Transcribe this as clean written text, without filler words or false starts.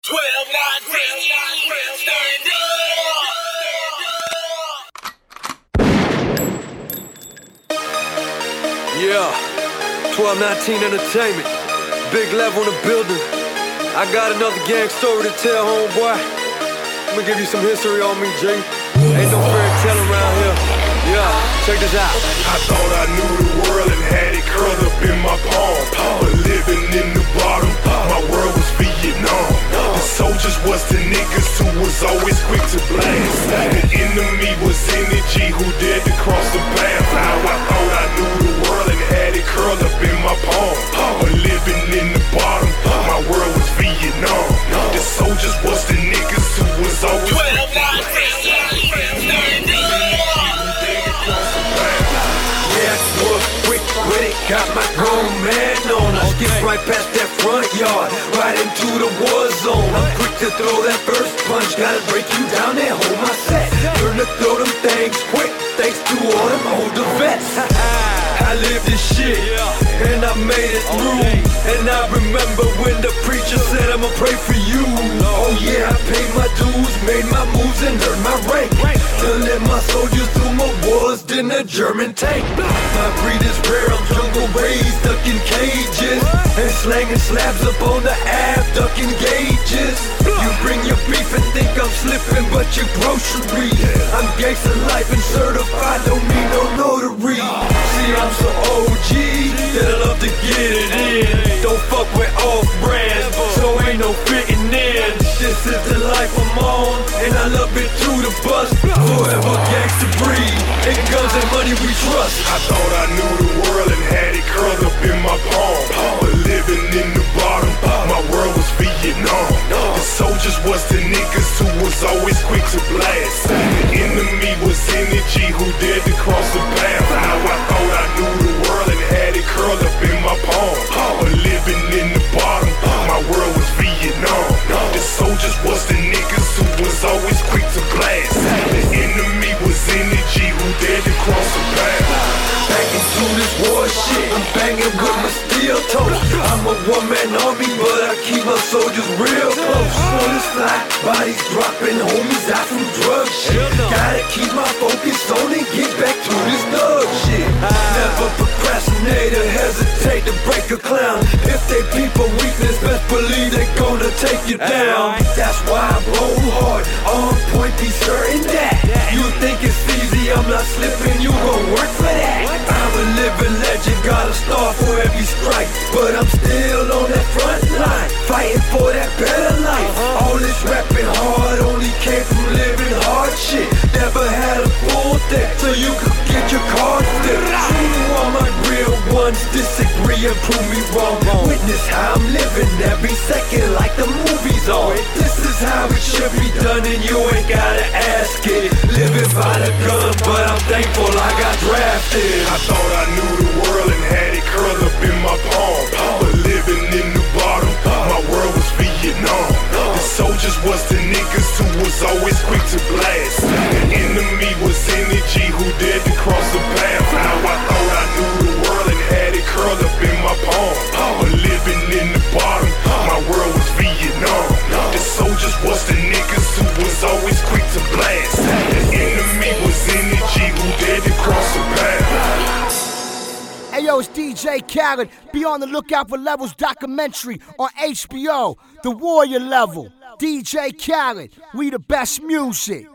12, 9, 10, stand up. Yeah, 1219 Entertainment, big level in the building. I got another gang story to tell, homeboy. I'm gonna give you some history on me, G. Ain't no fairy tale around here. Yeah, check this out. I thought I knew the world and had it curled up in my palm. But living in the bottom, my world was Vietnam. The soldiers was the niggas who was always quick to blast. The enemy was energy who dared to cross the path. Now I thought I knew the world and had it curled up in my palm. But living in the bottom, my world was Vietnam. The soldiers was the niggas who was always quick to blast. With it, got my grown man on. I skip right past that front yard, right into the war zone. I'm quick to throw that first punch, gotta break you down and hold my set. Learn to throw them things quick, thanks to all them older vets. I lived this shit, and I made it through. And I remember when the preacher said I'ma pray for you. Oh yeah, I paid my dues, made my moves and earned my rank. To let my soldiers through more wars than a German tank. My breed is rare, I'm jungle raised, stuck in cages, and slanging slabs up on the Ave, ducking gauges. You bring your beef and think I'm slipping, but your grocery. I'm gangsta life and certified, don't need no notary. See, I'm so OG that I love to get it in. Don't fuck with off-brand, so ain't no fitting in. This is the life I'm on, and I love it to the bust. Forever gangsta breed, and guns and money we trust. I thought I knew the world and had it curled up in my palm. But living in the bottom, my world was Vietnam. The soldiers was the niggas who was always quick to blast. The enemy was energy who dared to cross the path. Now I thought I knew the world and had it curled up in my palm. But living in the bottom, my world was Vietnam. The soldiers was the niggas who was always quick to blast. The enemy was energy who dared to cross the path. Back into this war shit, I'm banging with my steel toe. I'm a one-man army, but I keep my soldiers real close. On the slide, bodies dropping, homies out from drug shit. Gotta keep my focus on and get back to this thug shit. Never procrastinate or hesitate to break a clown. If they people weakness, best believe they gonna take you down. That's why I roll hard, on point, be certain that. You think it's easy, I'm not slipping, you gon' work for that. I'm a living legend, got a star for every strike, but I'm still on that front line, fighting for that better life. All this rapping hard only came from living hard shit. Never had a full deck, so you could get your card flipped. You are my real ones, disagree and prove me wrong. Witness how I'm living every second like the movies on. This is how it should be done and you ain't gotta ask it. Living by the gun, but I'm thankful I got drafted. I thought I knew the world and had it curled up in my palm. But living in the bottom, my world was Vietnam. The soldiers was the niggas who was always quick to blast. The enemy was energy who dared to cross the path. Now I thought I knew the world and had it curled up in my palm. But living in the bottom, my world was Vietnam. The soldiers was the niggas who was always quick to blast. The enemy was energy who dared to cross the path. Hey yo, it's DJ Khaled. Be on the lookout for Levels documentary on HBO, The Warrior Level. DJ Khaled, we the best music.